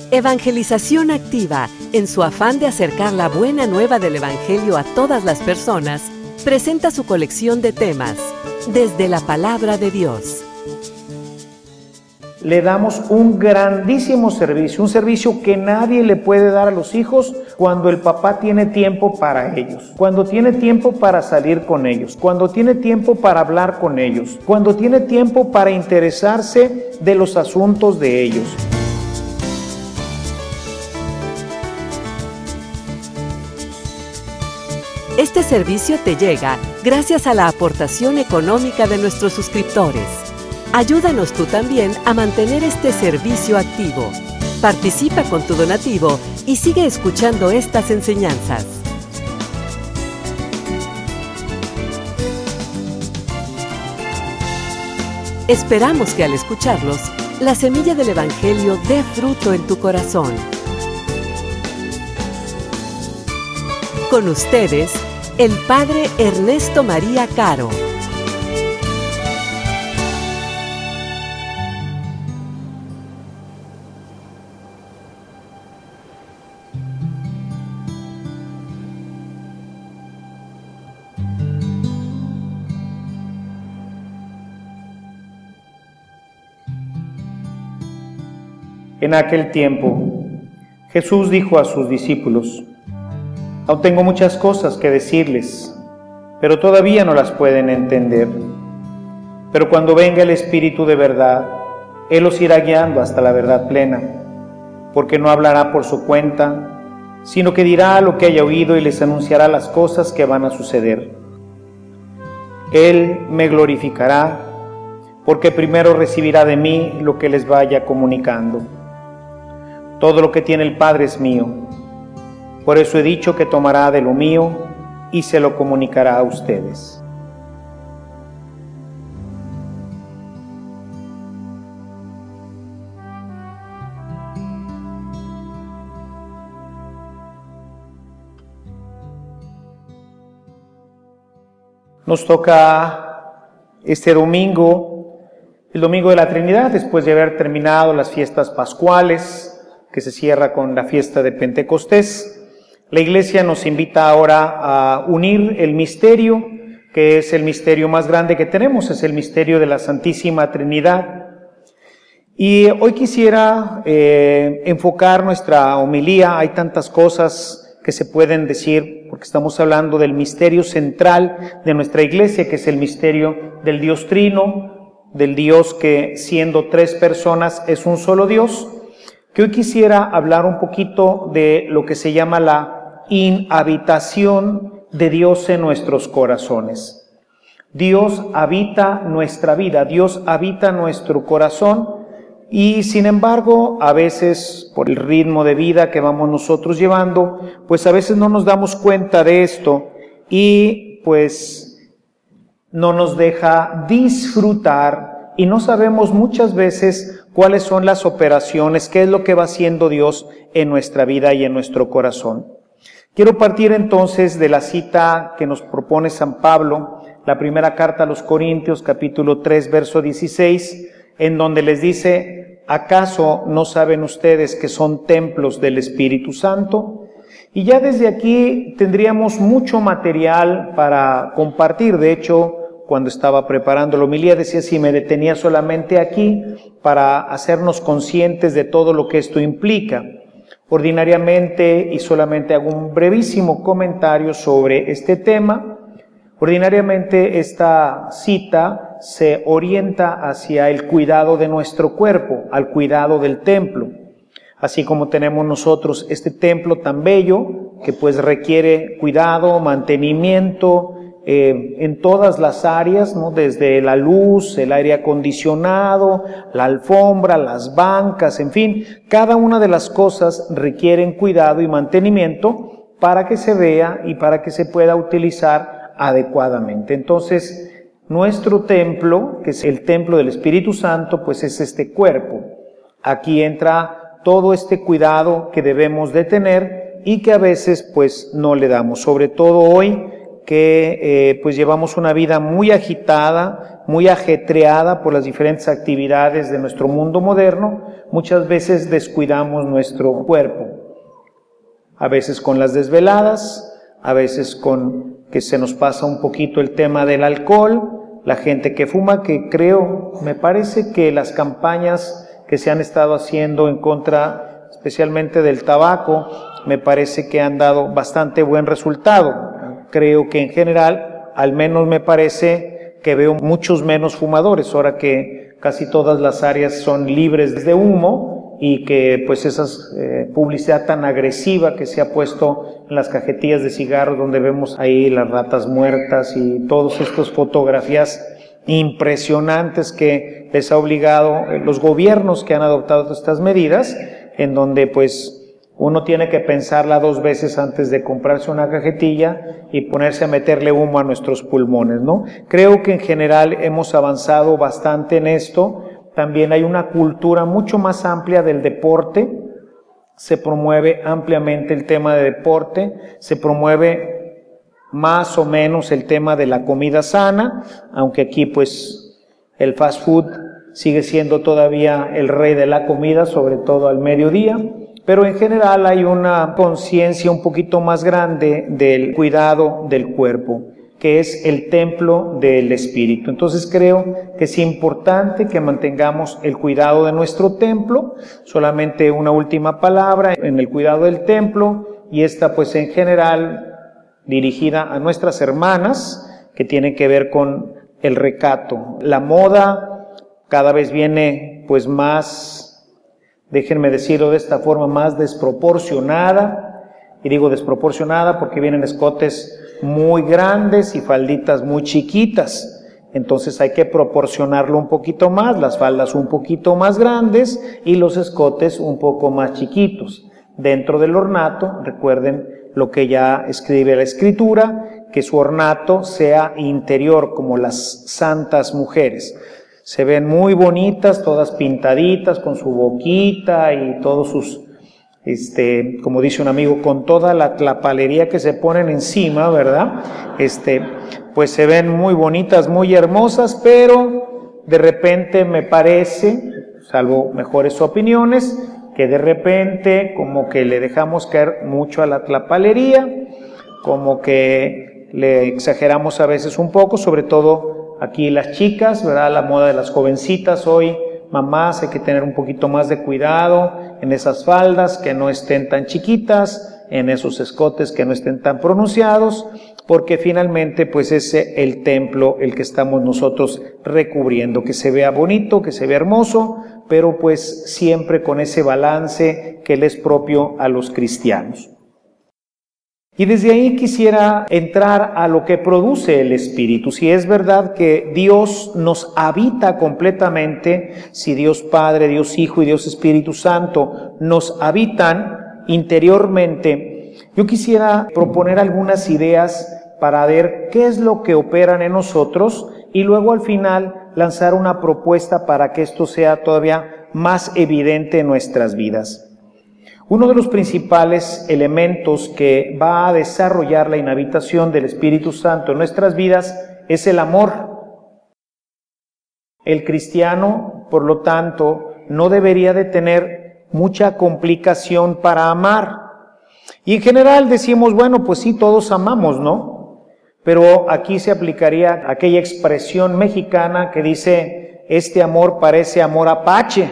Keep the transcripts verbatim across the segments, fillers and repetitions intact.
Evangelización Activa, en su afán de acercar la buena nueva del Evangelio a todas las personas, presenta su colección de temas, Desde la Palabra de Dios. Le damos un grandísimo servicio, un servicio que nadie le puede dar a los hijos cuando el papá tiene tiempo para ellos, cuando tiene tiempo para salir con ellos, cuando tiene tiempo para hablar con ellos, cuando tiene tiempo para interesarse de los asuntos de ellos. Este servicio te llega gracias a la aportación económica de nuestros suscriptores. Ayúdanos tú también a mantener este servicio activo. Participa con tu donativo y sigue escuchando estas enseñanzas. Esperamos que al escucharlos, la semilla del Evangelio dé fruto en tu corazón. Con ustedes, el Padre Ernesto María Caro. En aquel tiempo, Jesús dijo a sus discípulos: Aún tengo muchas cosas que decirles, pero todavía no las pueden entender. Pero cuando venga el Espíritu de verdad, Él los irá guiando hasta la verdad plena, porque no hablará por su cuenta, sino que dirá lo que haya oído y les anunciará las cosas que van a suceder. Él me glorificará, porque primero recibirá de mí lo que les vaya comunicando. Todo lo que tiene el Padre es mío. Por eso he dicho que tomará de lo mío y se lo comunicará a ustedes. Nos toca este domingo, el domingo de la Trinidad, después de haber terminado las fiestas pascuales, que se cierra con la fiesta de Pentecostés. La Iglesia nos invita ahora a unir el misterio, que es el misterio más grande que tenemos, es el misterio de la Santísima Trinidad. Y hoy quisiera eh, enfocar nuestra homilía. Hay tantas cosas que se pueden decir, porque estamos hablando del misterio central de nuestra Iglesia, que es el misterio del Dios Trino, del Dios que siendo tres personas es un solo Dios. Que hoy quisiera hablar un poquito de lo que se llama la inhabitación de Dios en nuestros corazones. Dios habita nuestra vida, Dios habita nuestro corazón y sin embargo a veces por el ritmo de vida que vamos nosotros llevando, pues a veces no nos damos cuenta de esto y pues no nos deja disfrutar y no sabemos muchas veces cuáles son las operaciones, qué es lo que va haciendo Dios en nuestra vida y en nuestro corazón. Quiero partir entonces de la cita que nos propone San Pablo, la primera carta a los Corintios, capítulo tres, verso dieciséis, en donde les dice: ¿acaso no saben ustedes que son templos del Espíritu Santo? Y ya desde aquí tendríamos mucho material para compartir. De hecho, cuando estaba preparando la homilía decía si me detenía solamente aquí para hacernos conscientes de todo lo que esto implica. Ordinariamente, y solamente hago un brevísimo comentario sobre este tema, ordinariamente esta cita se orienta hacia el cuidado de nuestro cuerpo, al cuidado del templo. Así como tenemos nosotros este templo tan bello que pues requiere cuidado, mantenimiento, Eh, en todas las áreas, ¿no? Desde la luz, el aire acondicionado, la alfombra, las bancas, en fin, cada una de las cosas requieren cuidado y mantenimiento para que se vea y para que se pueda utilizar adecuadamente. Entonces, nuestro templo, que es el templo del Espíritu Santo, pues es este cuerpo. Aquí entra todo este cuidado que debemos de tener y que a veces pues no le damos, sobre todo hoy, que eh, pues llevamos una vida muy agitada, muy ajetreada por las diferentes actividades de nuestro mundo moderno. Muchas veces descuidamos nuestro cuerpo, a veces con las desveladas, a veces con que se nos pasa un poquito el tema del alcohol, la gente que fuma, que creo, me parece que las campañas que se han estado haciendo en contra, especialmente del tabaco, me parece que han dado bastante buen resultado. Creo que en general, al menos me parece que veo muchos menos fumadores, ahora que casi todas las áreas son libres de humo y que pues esa eh, publicidad tan agresiva que se ha puesto en las cajetillas de cigarros, donde vemos ahí las ratas muertas y todas estas fotografías impresionantes que les ha obligado eh, los gobiernos que han adoptado estas medidas, en donde pues uno tiene que pensarla dos veces antes de comprarse una cajetilla y ponerse a meterle humo a nuestros pulmones, ¿no? Creo que en general hemos avanzado bastante en esto. También hay una cultura mucho más amplia del deporte. Se promueve ampliamente el tema de deporte, se promueve más o menos el tema de la comida sana, aunque aquí pues el fast food sigue siendo todavía el rey de la comida, sobre todo al mediodía. Pero en general hay una conciencia un poquito más grande del cuidado del cuerpo, que es el templo del espíritu. Entonces creo que es importante que mantengamos el cuidado de nuestro templo. Solamente una última palabra en el cuidado del templo, y esta pues en general dirigida a nuestras hermanas, que tiene que ver con el recato. La moda cada vez viene pues más, déjenme decirlo de esta forma, más desproporcionada, y digo desproporcionada porque vienen escotes muy grandes y falditas muy chiquitas, entonces hay que proporcionarlo un poquito más, las faldas un poquito más grandes y los escotes un poco más chiquitos. Dentro del ornato, recuerden lo que ya escribe la Escritura, que su ornato sea interior, como las santas mujeres. Se ven muy bonitas, todas pintaditas, con su boquita y todos sus, este, como dice un amigo, con toda la tlapalería que se ponen encima, ¿verdad? Este, pues se ven muy bonitas, muy hermosas, pero de repente me parece, salvo mejores opiniones, que de repente como que le dejamos caer mucho a la tlapalería, como que le exageramos a veces un poco, sobre todo aquí las chicas, ¿verdad? La moda de las jovencitas hoy, mamás, hay que tener un poquito más de cuidado en esas faldas, que no estén tan chiquitas, en esos escotes que no estén tan pronunciados, porque finalmente pues es el templo el que estamos nosotros recubriendo, que se vea bonito, que se vea hermoso, pero pues siempre con ese balance que le es propio a los cristianos. Y desde ahí quisiera entrar a lo que produce el Espíritu. Si es verdad que Dios nos habita completamente, si Dios Padre, Dios Hijo y Dios Espíritu Santo nos habitan interiormente, yo quisiera proponer algunas ideas para ver qué es lo que operan en nosotros y luego al final lanzar una propuesta para que esto sea todavía más evidente en nuestras vidas. Uno de los principales elementos que va a desarrollar la inhabitación del Espíritu Santo en nuestras vidas es el amor. El cristiano, por lo tanto, no debería de tener mucha complicación para amar. Y en general decimos, bueno, pues sí, todos amamos, ¿no? Pero aquí se aplicaría aquella expresión mexicana que dice, este amor parece amor apache.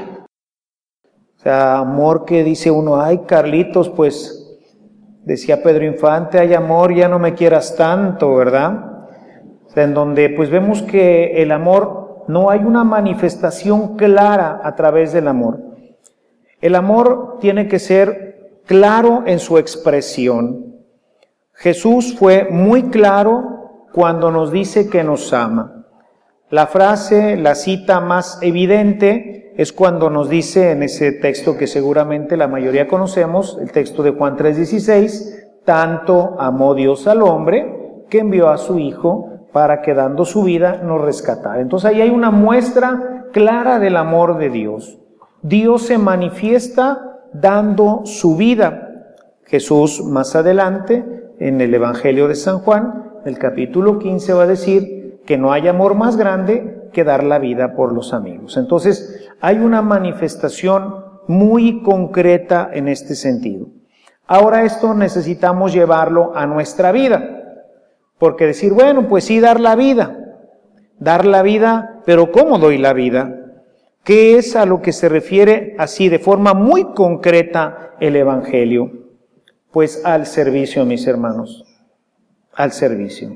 O sea, amor que dice uno, ay Carlitos, pues decía Pedro Infante, ay amor, ya no me quieras tanto, ¿verdad? O sea, en donde pues vemos que el amor, no hay una manifestación clara a través del amor. El amor tiene que ser claro en su expresión. Jesús fue muy claro cuando nos dice que nos ama. La frase, la cita más evidente es cuando nos dice en ese texto que seguramente la mayoría conocemos, el texto de Juan tres dieciséis, tanto amó Dios al hombre que envió a su Hijo para que dando su vida nos rescatara. Entonces ahí hay una muestra clara del amor de Dios. Dios se manifiesta dando su vida. Jesús más adelante, en el Evangelio de San Juan, el capítulo quince, va a decir que no hay amor más grande que dar la vida por los amigos. Entonces, hay una manifestación muy concreta en este sentido. Ahora esto necesitamos llevarlo a nuestra vida, porque decir, bueno, pues sí, dar la vida, dar la vida, pero ¿cómo doy la vida? ¿Qué es a lo que se refiere así de forma muy concreta el Evangelio? Pues al servicio, mis hermanos, al servicio.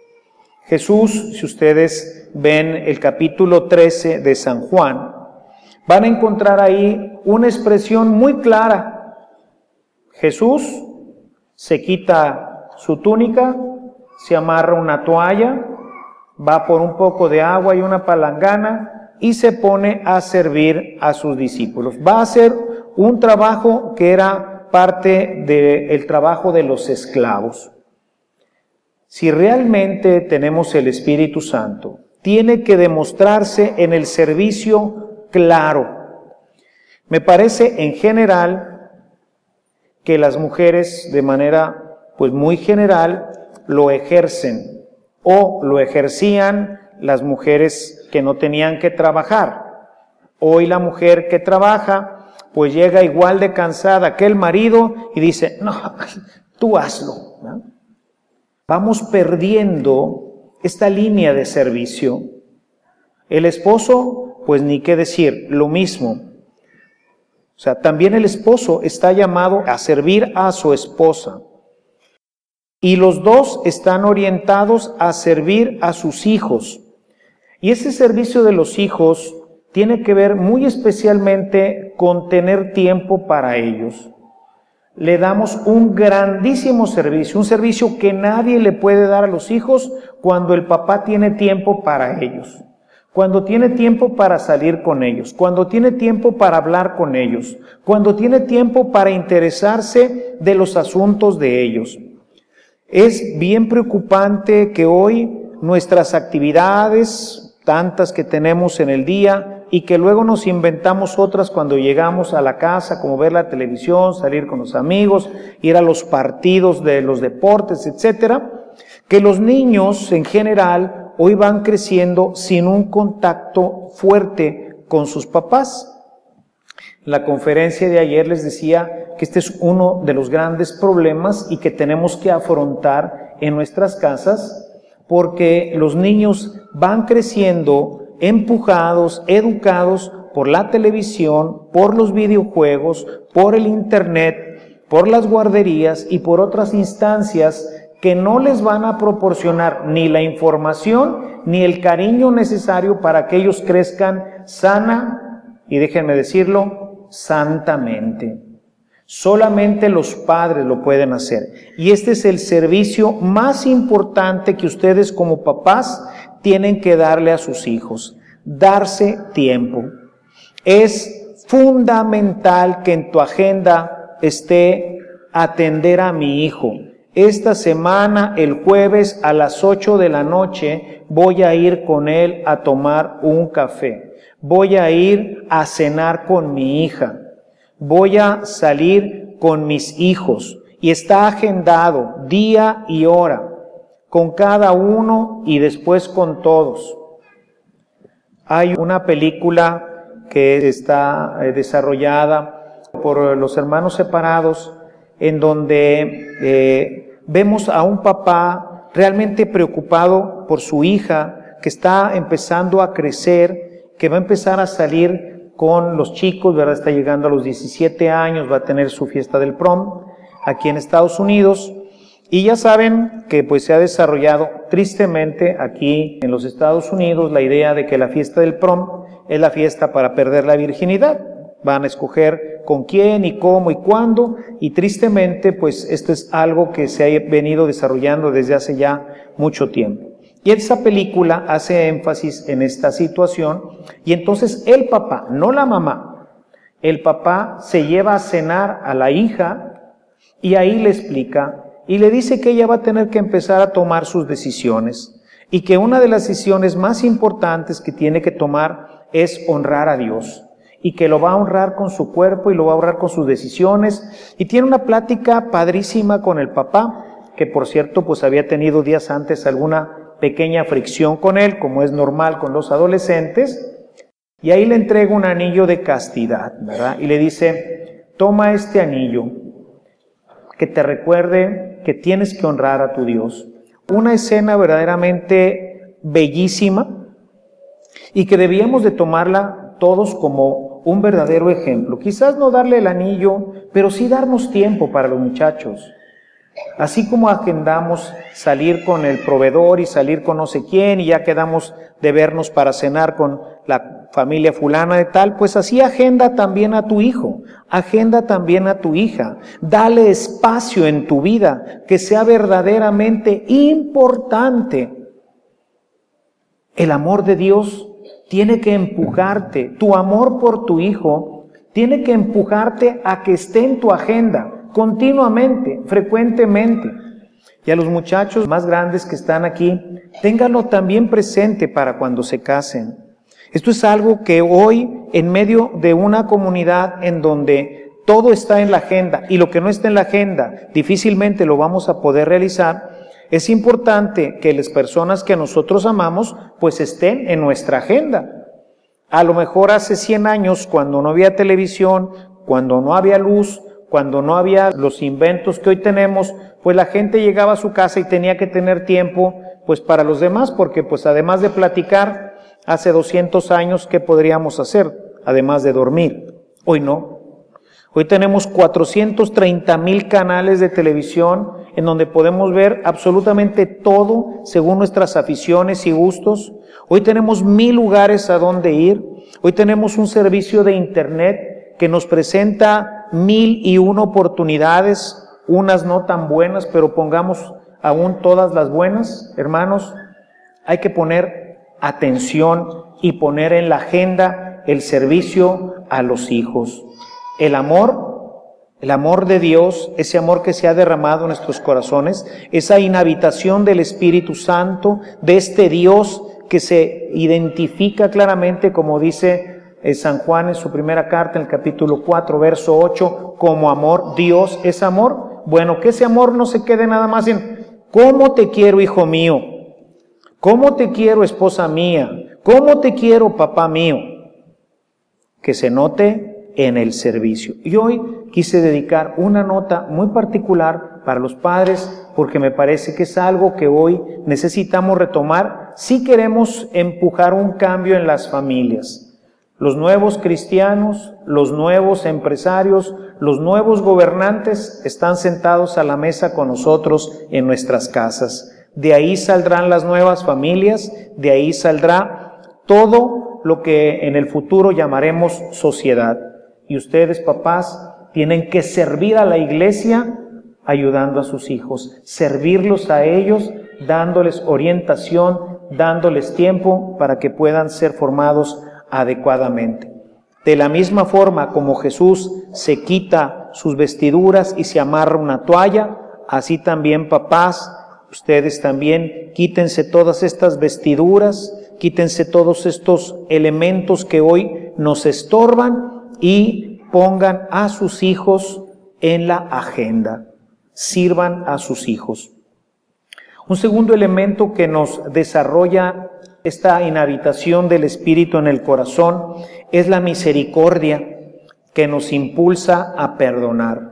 Jesús, si ustedes ven el capítulo trece de San Juan, van a encontrar ahí una expresión muy clara. Jesús se quita su túnica, se amarra una toalla, va por un poco de agua y una palangana y se pone a servir a sus discípulos. Va a hacer un trabajo que era parte del trabajo de los esclavos. Si realmente tenemos el Espíritu Santo, tiene que demostrarse en el servicio claro. Me parece en general que las mujeres de manera pues muy general lo ejercen o lo ejercían las mujeres que no tenían que trabajar. Hoy la mujer que trabaja pues llega igual de cansada que el marido y dice, no, tú hazlo, ¿no? Vamos perdiendo esta línea de servicio. El esposo, pues ni qué decir, lo mismo. O sea, también el esposo está llamado a servir a su esposa. Y los dos están orientados a servir a sus hijos. Y ese servicio de los hijos tiene que ver muy especialmente con tener tiempo para ellos. Le damos un grandísimo servicio, un servicio que nadie le puede dar a los hijos cuando el papá tiene tiempo para ellos, cuando tiene tiempo para salir con ellos, cuando tiene tiempo para hablar con ellos, cuando tiene tiempo para interesarse de los asuntos de ellos. Es bien preocupante que hoy nuestras actividades, tantas que tenemos en el día, y que luego nos inventamos otras cuando llegamos a la casa, como ver la televisión, salir con los amigos, ir a los partidos de los deportes, etcétera, que los niños en general hoy van creciendo sin un contacto fuerte con sus papás. En la conferencia de ayer les decía que este es uno de los grandes problemas y que tenemos que afrontar en nuestras casas, porque los niños van creciendo empujados, educados por la televisión, por los videojuegos, por el internet, por las guarderías y por otras instancias que no les van a proporcionar ni la información ni el cariño necesario para que ellos crezcan sana, y déjenme decirlo, santamente. Solamente los padres lo pueden hacer. Y este es el servicio más importante que ustedes como papás tienen que darle a sus hijos, darse tiempo. Es fundamental que en tu agenda esté atender a mi hijo. Esta semana, el jueves a las ocho de la noche, voy a ir con él a tomar un café. Voy a ir a cenar con mi hija. Voy a salir con mis hijos. Y está agendado día y hora, con cada uno y después con todos. Hay una película que está desarrollada por los hermanos separados, en donde eh, vemos a un papá realmente preocupado por su hija, que está empezando a crecer, que va a empezar a salir con los chicos, ¿verdad? Está llegando a los diecisiete años, va a tener su fiesta del prom aquí en Estados Unidos. Y ya saben que pues se ha desarrollado tristemente aquí en los Estados Unidos la idea de que la fiesta del prom es la fiesta para perder la virginidad. Van a escoger con quién y cómo y cuándo, y tristemente pues esto es algo que se ha venido desarrollando desde hace ya mucho tiempo. Y esa película hace énfasis en esta situación, y entonces el papá, no la mamá, el papá se lleva a cenar a la hija y ahí le explica y le dice que ella va a tener que empezar a tomar sus decisiones y que una de las decisiones más importantes que tiene que tomar es honrar a Dios y que lo va a honrar con su cuerpo y lo va a honrar con sus decisiones, y tiene una plática padrísima con el papá que por cierto pues había tenido días antes alguna pequeña fricción con él, como es normal con los adolescentes, y ahí le entrega un anillo de castidad, ¿verdad? Y le dice, toma este anillo que te recuerde que tienes que honrar a tu Dios. Una escena verdaderamente bellísima y que debíamos de tomarla todos como un verdadero ejemplo. Quizás no darle el anillo, pero sí darnos tiempo para los muchachos. Así como agendamos salir con el proveedor y salir con no sé quién y ya quedamos de vernos para cenar con la familia fulana de tal, pues así agenda también a tu hijo, agenda también a tu hija. Dale espacio en tu vida que sea verdaderamente importante. El amor de Dios tiene que empujarte, tu amor por tu hijo tiene que empujarte a que esté en tu agenda continuamente, frecuentemente. Y a los muchachos más grandes que están aquí, ténganlo también presente para cuando se casen. Esto es algo que hoy, en medio de una comunidad en donde todo está en la agenda y lo que no está en la agenda difícilmente lo vamos a poder realizar, es importante que las personas que nosotros amamos pues estén en nuestra agenda. A lo mejor hace cien años, cuando no había televisión, cuando no había luz, cuando no había los inventos que hoy tenemos, pues la gente llegaba a su casa y tenía que tener tiempo pues para los demás, porque pues además de platicar, hace doscientos años, ¿qué podríamos hacer? Además de dormir. Hoy no. Hoy tenemos cuatrocientos treinta mil canales de televisión en donde podemos ver absolutamente todo según nuestras aficiones y gustos. Hoy tenemos mil lugares a donde ir. Hoy tenemos un servicio de internet que nos presenta mil y una oportunidades, unas no tan buenas, pero pongamos aún todas las buenas. Hermanos, hay que poner atención y poner en la agenda el servicio a los hijos. El amor, el amor de Dios, ese amor que se ha derramado en nuestros corazones, esa inhabitación del Espíritu Santo, de este Dios que se identifica claramente, como dice San Juan en su primera carta, en el capítulo cuatro, verso ocho, como amor. Dios es amor. Bueno, que ese amor no se quede nada más en ¿cómo te quiero, hijo mío? ¿Cómo te quiero, esposa mía? ¿Cómo te quiero, papá mío? Que se note en el servicio. Y hoy quise dedicar una nota muy particular para los padres, porque me parece que es algo que hoy necesitamos retomar si queremos empujar un cambio en las familias. Los nuevos cristianos, los nuevos empresarios, los nuevos gobernantes están sentados a la mesa con nosotros en nuestras casas. De ahí saldrán las nuevas familias, de ahí saldrá todo lo que en el futuro llamaremos sociedad. Y ustedes, papás, tienen que servir a la iglesia ayudando a sus hijos, servirlos a ellos, dándoles orientación, dándoles tiempo para que puedan ser formados adecuadamente. De la misma forma como Jesús se quita sus vestiduras y se amarra una toalla, así también, papás, ustedes también quítense todas estas vestiduras, quítense todos estos elementos que hoy nos estorban y pongan a sus hijos en la agenda. Sirvan a sus hijos. Un segundo elemento que nos desarrolla esta inhabitación del Espíritu en el corazón es la misericordia que nos impulsa a perdonar.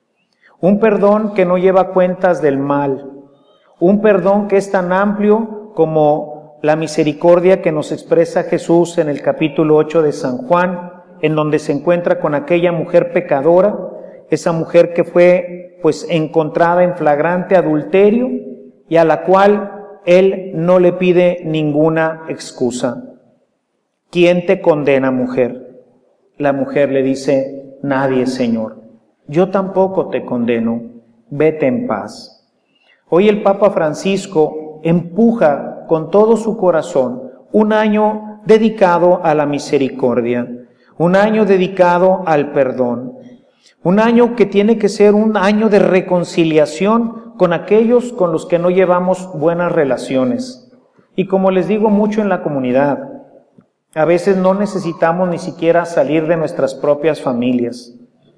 Un perdón que no lleva cuentas del mal. Un perdón que es tan amplio como la misericordia que nos expresa Jesús en el capítulo ocho de San Juan, en donde se encuentra con aquella mujer pecadora, esa mujer que fue pues encontrada en flagrante adulterio y a la cual Él no le pide ninguna excusa. ¿Quién te condena, mujer? La mujer le dice, nadie, Señor. Yo tampoco te condeno. Vete en paz. Hoy el Papa Francisco empuja con todo su corazón un año dedicado a la misericordia, un año dedicado al perdón, un año que tiene que ser un año de reconciliación con aquellos con los que no llevamos buenas relaciones. Y como les digo mucho en la comunidad, a veces no necesitamos ni siquiera salir de nuestras propias familias.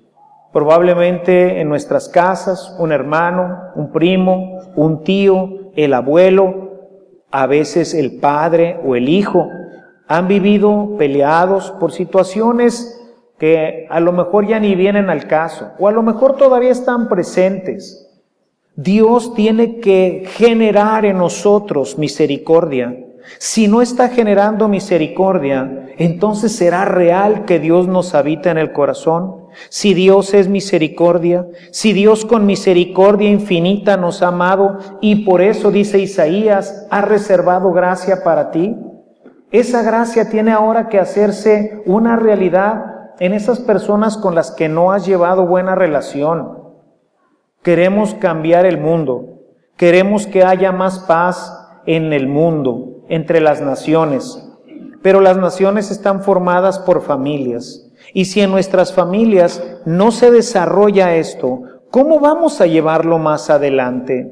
Probablemente en nuestras casas, un hermano, un primo, un tío, el abuelo, a veces el padre o el hijo, han vivido peleados por situaciones que a lo mejor ya ni vienen al caso, o a lo mejor todavía están presentes. Dios tiene que generar en nosotros misericordia. Si no está generando misericordia, entonces será real que Dios nos habita en el corazón. Si Dios es misericordia, si Dios con misericordia infinita nos ha amado y por eso, dice Isaías, ha reservado gracia para ti, esa gracia tiene ahora que hacerse una realidad en esas personas con las que no has llevado buena relación. Queremos cambiar el mundo, queremos que haya más paz en el mundo, entre las naciones, pero las naciones están formadas por familias. Y si en nuestras familias no se desarrolla esto, ¿cómo vamos a llevarlo más adelante?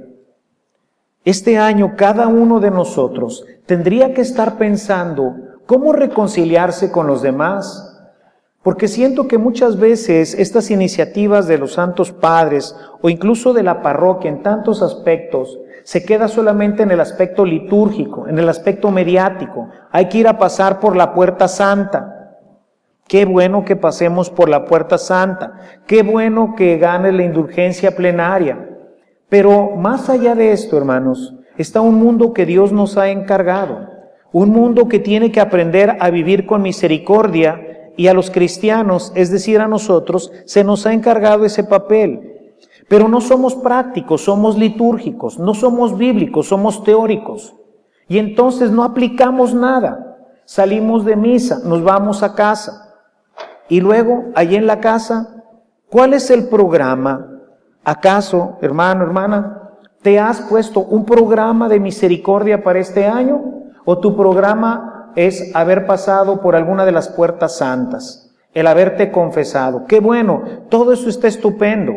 Este año cada uno de nosotros tendría que estar pensando cómo reconciliarse con los demás, porque siento que muchas veces estas iniciativas de los santos padres o incluso de la parroquia en tantos aspectos se queda solamente en el aspecto litúrgico, en el aspecto mediático. Hay que ir a pasar por la puerta santa. Qué bueno que pasemos por la puerta santa. Qué bueno que gane la indulgencia plenaria. Pero más allá de esto, hermanos, está un mundo que Dios nos ha encargado. Un mundo que tiene que aprender a vivir con misericordia y a los cristianos, es decir, a nosotros, se nos ha encargado ese papel. Pero no somos prácticos, somos litúrgicos, no somos bíblicos, somos teóricos. Y entonces no aplicamos nada. Salimos de misa, nos vamos a casa. Y luego, allí en la casa, ¿cuál es el programa? ¿Acaso, hermano, hermana, te has puesto un programa de misericordia para este año? ¿O tu programa es haber pasado por alguna de las puertas santas, el haberte confesado? ¡Qué bueno! Todo eso está estupendo.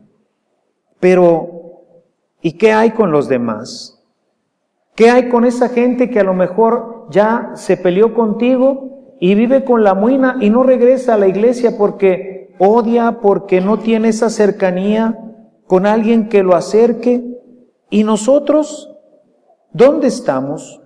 Pero, ¿y qué hay con los demás? ¿Qué hay con esa gente que a lo mejor ya se peleó contigo y vive con la muina y no regresa a la iglesia porque odia, porque no tiene esa cercanía con alguien que lo acerque? ¿Y nosotros? ¿Dónde estamos?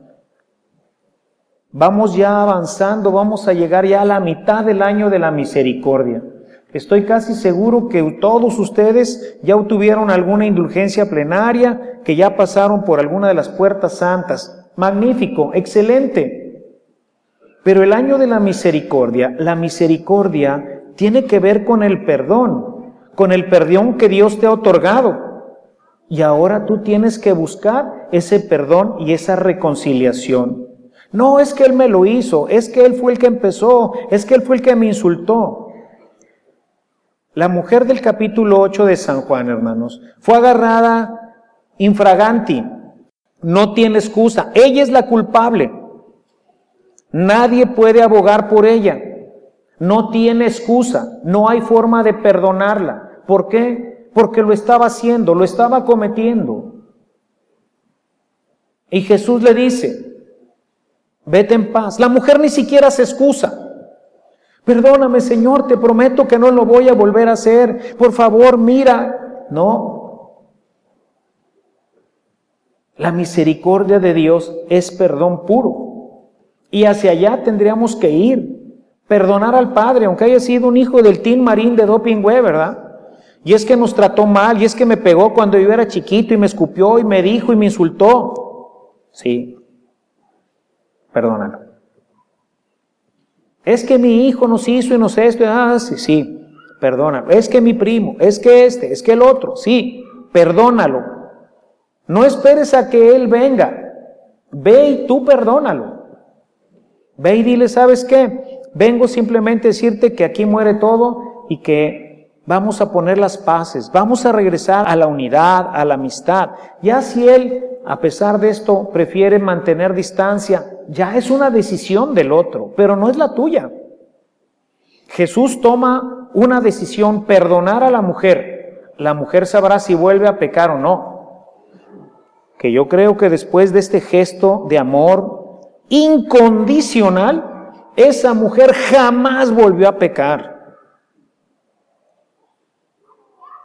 Vamos ya avanzando, vamos a llegar ya a la mitad del año de la misericordia. Estoy casi seguro que todos ustedes ya obtuvieron alguna indulgencia plenaria, que ya pasaron por alguna de las puertas santas. Magnífico, excelente. Pero el año de la misericordia, la misericordia tiene que ver con el perdón, con el perdón que Dios te ha otorgado. Y ahora tú tienes que buscar ese perdón y esa reconciliación. No es que Él me lo hizo, es que Él fue el que empezó, es que Él fue el que me insultó. La mujer del capítulo ocho de San Juan, hermanos, fue agarrada infraganti, no tiene excusa, ella es la culpable, nadie puede abogar por ella, no tiene excusa, no hay forma de perdonarla. ¿Por qué? Porque lo estaba haciendo, lo estaba cometiendo. Y Jesús le dice, vete en paz. La mujer ni siquiera se excusa. Perdóname, Señor, te prometo que no lo voy a volver a hacer. Por favor, mira. No. La misericordia de Dios es perdón puro. Y hacia allá tendríamos que ir. Perdonar al Padre, aunque haya sido un hijo del Tin Marín de Dopingüe, ¿verdad? Y es que nos trató mal, y es que me pegó cuando yo era chiquito, y me escupió, y me dijo, y me insultó. Sí. Perdónalo. Es que mi hijo nos hizo y nos esto, ah, sí, sí, perdónalo. Es que mi primo, es que este, es que el otro, sí, perdónalo. No esperes a que él venga, ve y tú perdónalo. Ve y dile, ¿sabes qué? Vengo simplemente a decirte que aquí muere todo y que vamos a poner las paces, vamos a regresar a la unidad, a la amistad. Ya si él, a pesar de esto, prefiere mantener distancia, ya es una decisión del otro, pero no es la tuya. Jesús toma una decisión, perdonar a la mujer. La mujer sabrá si vuelve a pecar o no. Que yo creo que después de este gesto de amor incondicional, esa mujer jamás volvió a pecar.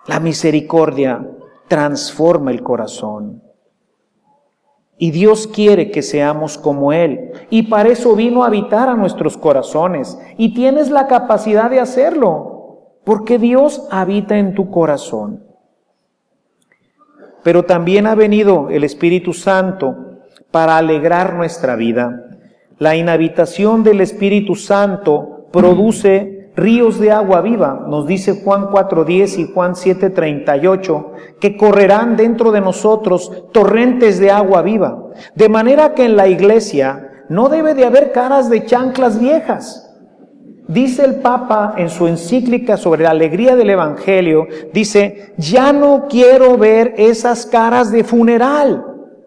La misericordia transforma el corazón. Y Dios quiere que seamos como Él. Y para eso vino a habitar a nuestros corazones. Y tienes la capacidad de hacerlo, porque Dios habita en tu corazón. Pero también ha venido el Espíritu Santo para alegrar nuestra vida. La inhabitación del Espíritu Santo produce ríos de agua viva, nos dice Juan cuatro diez y Juan siete treinta y ocho, que correrán dentro de nosotros torrentes de agua viva. De manera que en la iglesia no debe de haber caras de chanclas viejas. Dice el Papa en su encíclica sobre la alegría del Evangelio, dice, ya no quiero ver esas caras de funeral.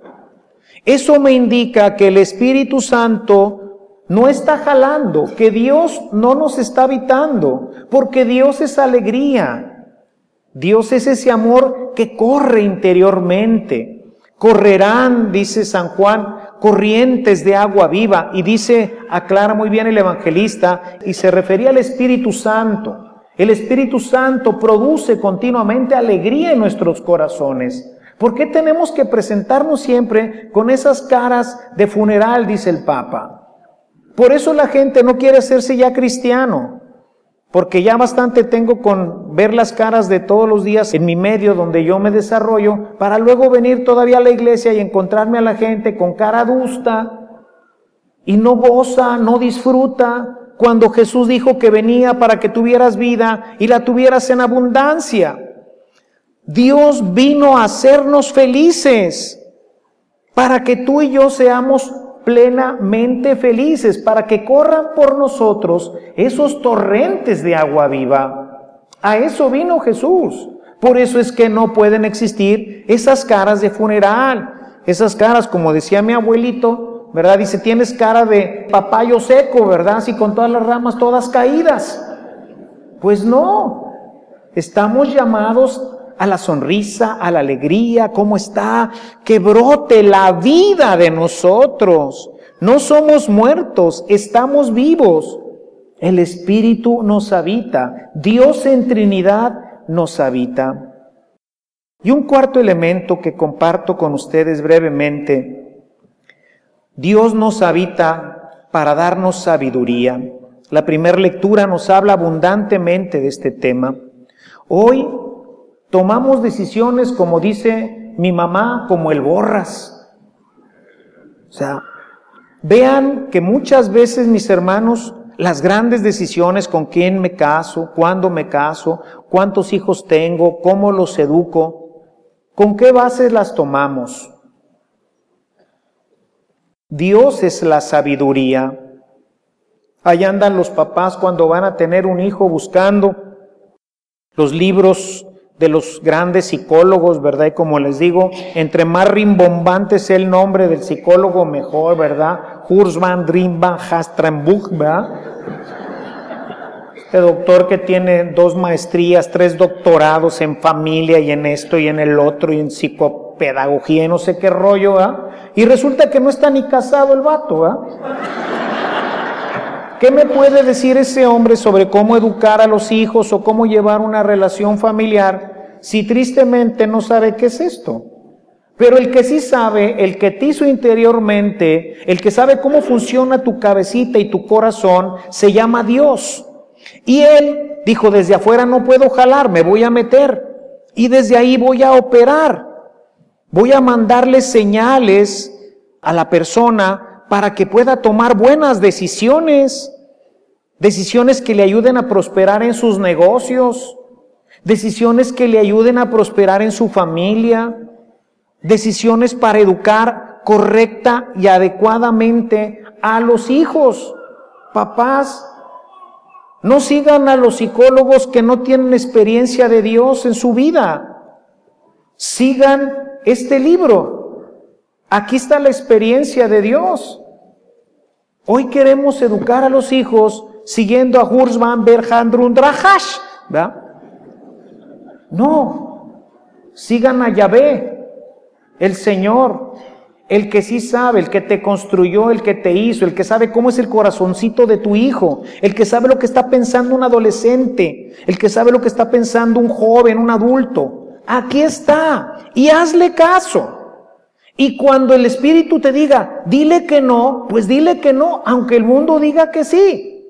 Eso me indica que el Espíritu Santo no está jalando, que Dios no nos está habitando, porque Dios es alegría. Dios es ese amor que corre interiormente. Correrán, dice San Juan, corrientes de agua viva. Y dice, aclara muy bien el evangelista, y se refería al Espíritu Santo. El Espíritu Santo produce continuamente alegría en nuestros corazones. ¿Por qué tenemos que presentarnos siempre con esas caras de funeral, dice el Papa? Por eso la gente no quiere hacerse ya cristiano, porque ya bastante tengo con ver las caras de todos los días en mi medio donde yo me desarrollo, para luego venir todavía a la iglesia y encontrarme a la gente con cara adusta y no goza, no disfruta, cuando Jesús dijo que venía para que tuvieras vida y la tuvieras en abundancia. Dios vino a hacernos felices para que tú y yo seamos plenamente felices, para que corran por nosotros esos torrentes de agua viva. A eso vino Jesús. Por eso es que no pueden existir esas caras de funeral, esas caras, como decía mi abuelito, ¿verdad? Dice, tienes cara de papayo seco, ¿verdad? Así con todas las ramas todas caídas. Pues no, estamos llamados a la sonrisa, a la alegría, ¿cómo está? Que brote la vida de nosotros. No somos muertos, estamos vivos. El Espíritu nos habita, Dios en Trinidad nos habita. Y un cuarto elemento que comparto con ustedes brevemente. Dios nos habita para darnos sabiduría. La primera lectura nos habla abundantemente de este tema. Hoy tomamos decisiones, como dice mi mamá, como el borras. O sea, vean que muchas veces, mis hermanos, las grandes decisiones, con quién me caso, cuándo me caso, cuántos hijos tengo, cómo los educo, ¿con qué bases las tomamos? Dios es la sabiduría. Allá andan los papás cuando van a tener un hijo buscando los libros de los grandes psicólogos, ¿verdad? Y como les digo, entre más rimbombante sea el nombre del psicólogo, mejor, ¿verdad? Kurzban, Rimban, Hastrambuch, ¿verdad? Este doctor que tiene dos maestrías, tres doctorados en familia y en esto y en el otro y en psicopedagogía y no sé qué rollo, ¿verdad? Y resulta que no está ni casado el vato, ¿verdad? ¿Qué me puede decir ese hombre sobre cómo educar a los hijos o cómo llevar una relación familiar si tristemente no sabe qué es esto? Pero el que sí sabe, el que te hizo interiormente, el que sabe cómo funciona tu cabecita y tu corazón, se llama Dios. Y Él dijo, desde afuera no puedo jalar, me voy a meter. Y desde ahí voy a operar. Voy a mandarle señales a la persona para que pueda tomar buenas decisiones, decisiones que le ayuden a prosperar en sus negocios, decisiones que le ayuden a prosperar en su familia, decisiones para educar correcta y adecuadamente a los hijos. Papás, no sigan a los psicólogos que no tienen experiencia de Dios en su vida. Sigan este libro. Aquí está la experiencia de Dios. Hoy queremos educar a los hijos siguiendo a Kurzban, Berhandrun, Drahash, ¿verdad? No, sigan a Yahvé, el Señor, el que sí sabe, el que te construyó, el que te hizo, el que sabe cómo es el corazoncito de tu hijo, el que sabe lo que está pensando un adolescente, el que sabe lo que está pensando un joven, un adulto. Aquí está, y hazle caso. Y cuando el Espíritu te diga, dile que no, pues dile que no, aunque el mundo diga que sí.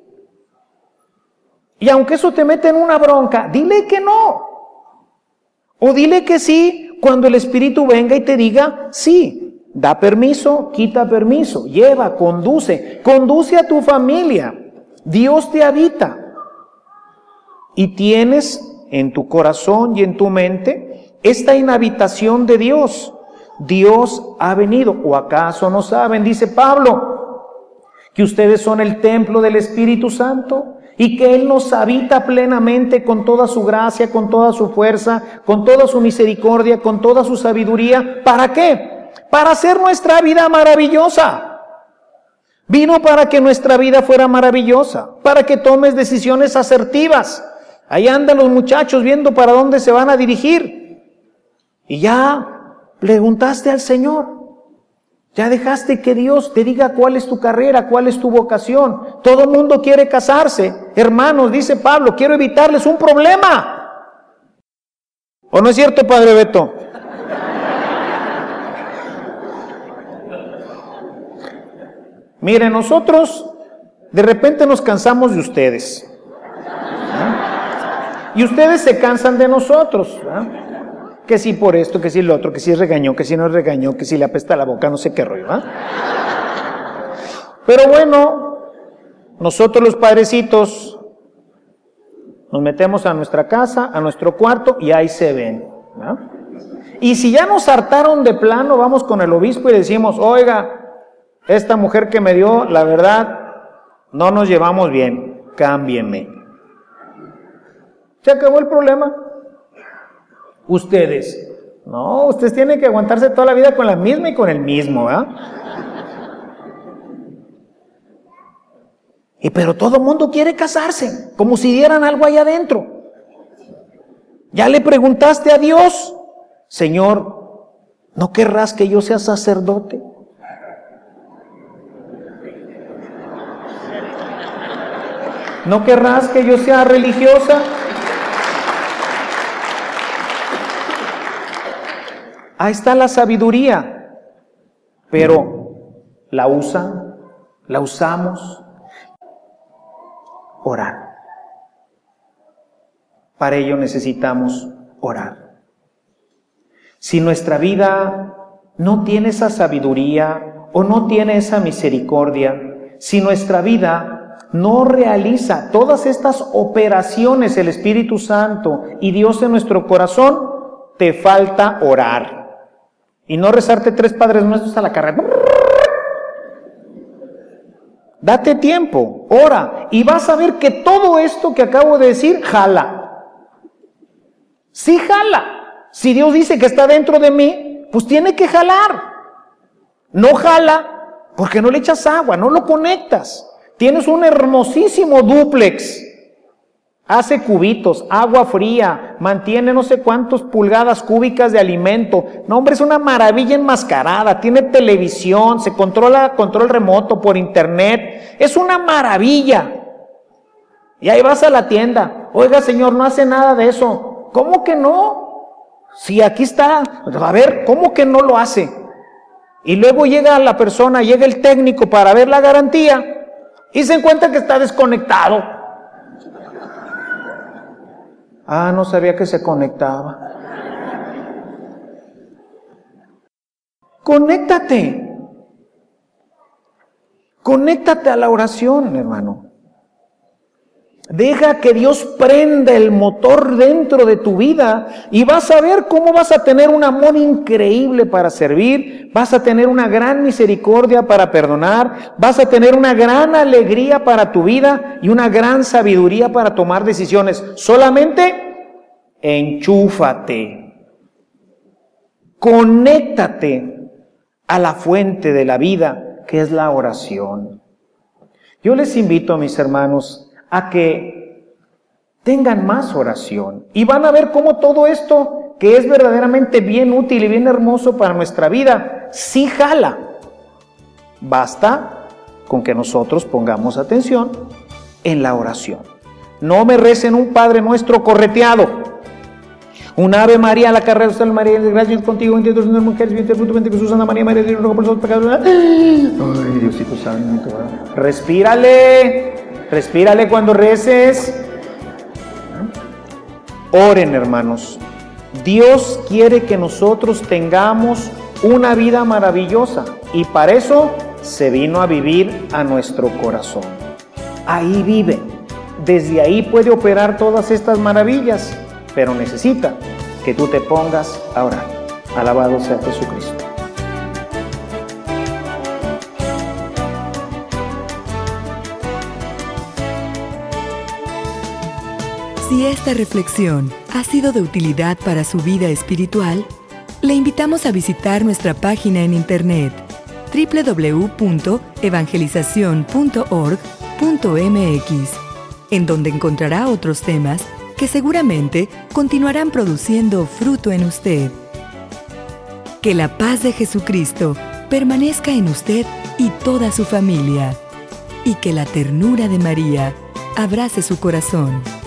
Y aunque eso te mete en una bronca, dile que no. O dile que sí cuando el Espíritu venga y te diga sí. Da permiso, quita permiso, lleva, conduce, conduce a tu familia. Dios te habita. Y tienes en tu corazón y en tu mente esta inhabitación de Dios. Dios ha venido. ¿O acaso no saben, dice Pablo, que ustedes son el templo del Espíritu Santo? Y que Él nos habita plenamente con toda su gracia, con toda su fuerza, con toda su misericordia, con toda su sabiduría. ¿Para qué? Para hacer nuestra vida maravillosa. Vino para que nuestra vida fuera maravillosa, para que tomes decisiones asertivas. Ahí andan los muchachos viendo para dónde se van a dirigir. Y ya preguntaste al Señor. Ya dejaste que Dios te diga cuál es tu carrera, cuál es tu vocación. Todo el mundo quiere casarse. Hermanos, dice Pablo, quiero evitarles un problema. ¿O no es cierto, Padre Beto? Mire, nosotros de repente nos cansamos de ustedes. ¿Eh? Y ustedes se cansan de nosotros. ¿Eh? Que si por esto, que si lo otro, que si regañó, que si no regañó, que si le apesta la boca, no sé qué rollo, ¿eh? Pero bueno, nosotros los padrecitos nos metemos a nuestra casa, a nuestro cuarto y ahí se ven, ¿no? Y si ya nos hartaron de plano, vamos con el obispo y decimos, oiga, esta mujer que me dio, la verdad, no nos llevamos bien, cámbienme. Se acabó el problema. Ustedes, no, ustedes tienen que aguantarse toda la vida con la misma y con el mismo, ¿eh? Y pero todo el mundo quiere casarse, como si dieran algo ahí adentro. Ya le preguntaste a Dios, Señor, ¿no querrás que yo sea sacerdote? ¿No querrás que yo sea religiosa? Ahí está la sabiduría, pero ¿la usan? ¿La usamos? Orar. Para ello necesitamos orar. Si nuestra vida no tiene esa sabiduría o no tiene esa misericordia, si nuestra vida no realiza todas estas operaciones, el Espíritu Santo y Dios en nuestro corazón, te falta orar. Y no rezarte tres Padres Nuestros a la carrera. Date tiempo, ora, y vas a ver que todo esto que acabo de decir, jala. Sí jala. Si Dios dice que está dentro de mí, pues tiene que jalar. No jala porque no le echas agua, no lo conectas. Tienes un hermosísimo dúplex. Hace cubitos, agua fría, mantiene no sé cuántas pulgadas cúbicas de alimento. No, hombre, es una maravilla enmascarada. Tiene televisión, se controla control remoto por internet. Es una maravilla. Y ahí vas a la tienda. Oiga, señor, no hace nada de eso. ¿Cómo que no? Si aquí está. A ver, ¿cómo que no lo hace? Y luego llega la persona, llega el técnico para ver la garantía y se encuentra que está desconectado. Ah, no sabía que se conectaba. Conéctate. Conéctate a la oración, hermano. Deja que Dios prenda el motor dentro de tu vida y vas a ver cómo vas a tener un amor increíble para servir, vas a tener una gran misericordia para perdonar, vas a tener una gran alegría para tu vida y una gran sabiduría para tomar decisiones. Solamente enchúfate, conéctate a la fuente de la vida, que es la oración. Yo les invito, a mis hermanos, a que tengan más oración y van a ver cómo todo esto, que es verdaderamente bien útil y bien hermoso para nuestra vida, sí jala. Basta con que nosotros pongamos atención en la oración. No me recen un Padre Nuestro correteado, un Ave María a la carrera de María, gracias contigo, bendita tú entre las mujeres, bendito el fruto de Jesús, Santa María, María, Dios, ruega por nosotros pecadores. Ay, Diosito santo. Respírale, respírale cuando reces. Oren, hermanos. Dios quiere que nosotros tengamos una vida maravillosa y para eso se vino a vivir a nuestro corazón. Ahí vive. Desde ahí puede operar todas estas maravillas, pero necesita que tú te pongas a orar. Alabado sea Jesucristo. Si esta reflexión ha sido de utilidad para su vida espiritual, le invitamos a visitar nuestra página en internet doble u doble u doble u punto evangelización punto org punto m x, en donde encontrará otros temas que seguramente continuarán produciendo fruto en usted. Que la paz de Jesucristo permanezca en usted y toda su familia, y que la ternura de María abrace su corazón.